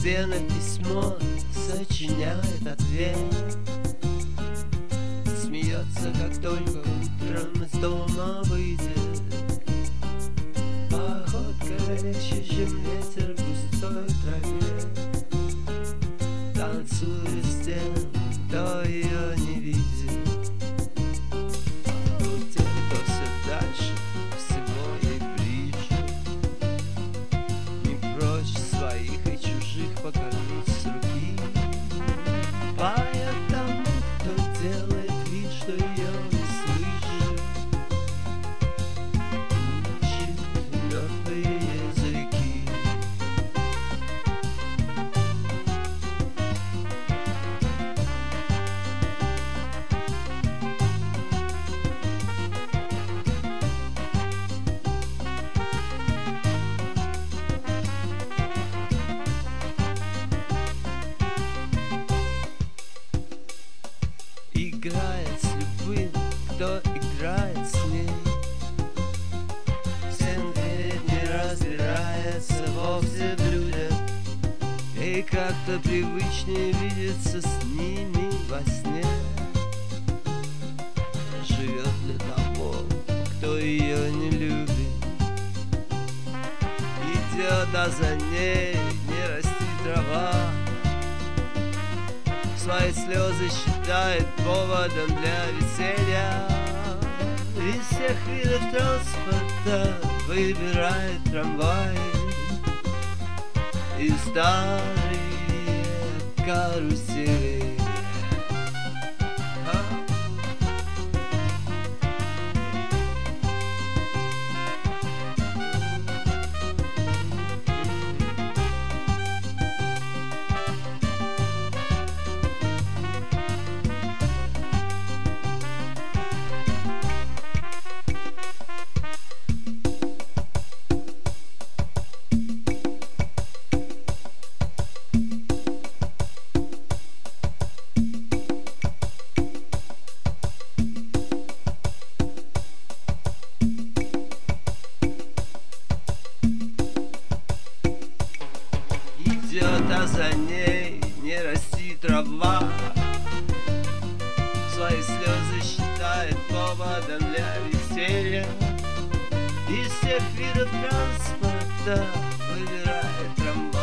где на письмо сочиняет ответ. Смеется, как только утром из дома выйдет. Походка легче, чем ветер в густой траве. Танцует с тем, кто ее не видит. У тех, кто все дальше, всего ей ближе. Не прочь своих и чужих покормить с руки. Поет тому, кто делает вид, что ее не слышит. Учит мертвые языки. Играет с любым, кто играет с ней. Всем верит, не разбирается вовсе в людях. И как-то привычнее видеться с ними во сне. Живет для того, кто ее не любит. Идет, а за ней не растит трава. Свои слезы считает поводом для веселья. Из всех видов транспорта выбирает трамвай и старые карусели. Идет, а за ней не растит трава. Свои слезы считает поводом для веселья. Из всех видов транспорта выбирает трамвай